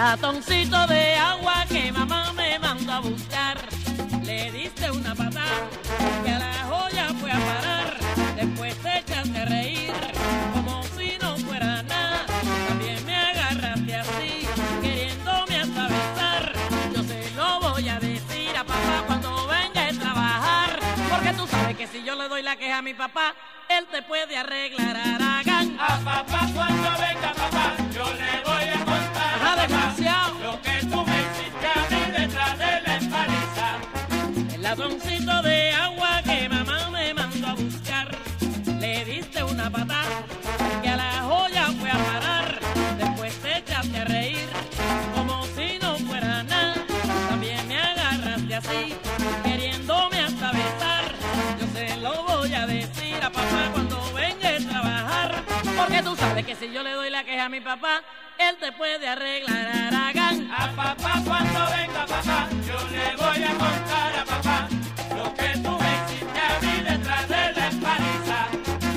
latoncito de agua que mamá me mandó a buscar. Le diste una patada que a la joya fue a parar. Después te echaste a reír como si no fuera nada. También me agarraste así, queriéndome hasta besar. Yo se lo voy a decir a papá cuando venga a trabajar, porque tú sabes que si yo le doy la queja a mi papá, él te puede arreglar Aragán. A papá cuando venga papá, yo le voy a contar a papá lo que tú me hiciste a mí detrás de la empaliza. El ladroncito de agua que mamá me mandó a buscar. Le diste una patada que a la joya fue a parar. Después te echaste a reír como si no fuera nada. También me agarraste así, queriéndome hasta besar. Yo se lo voy a decir a papá cuando venga a trabajar, porque tú sabes que si yo le doy la queja a mi papá, él te puede arreglar Aragán. A papá cuando venga papá, yo le voy a contar a papá lo que tú me hiciste a mí detrás de la empaliza.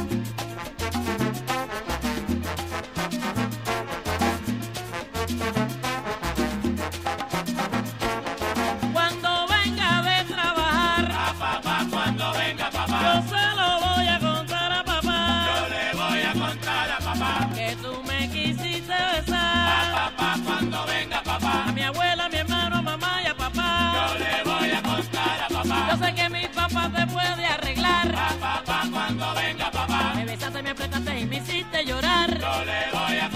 Cuando venga de trabajar, A papá cuando venga papá, yo se lo voy a contar a papá, yo le voy a contar a papá. que tú me quisiste A besar. papá cuando venga papá, A mi abuela, a mi hermano, a mamá y a papá. yo le voy a contar a Yo papá. sé que mi papá te puede arreglar. A papá cuando venga papá, Me besaste, me apretaste y me hiciste llorar. yo le voy a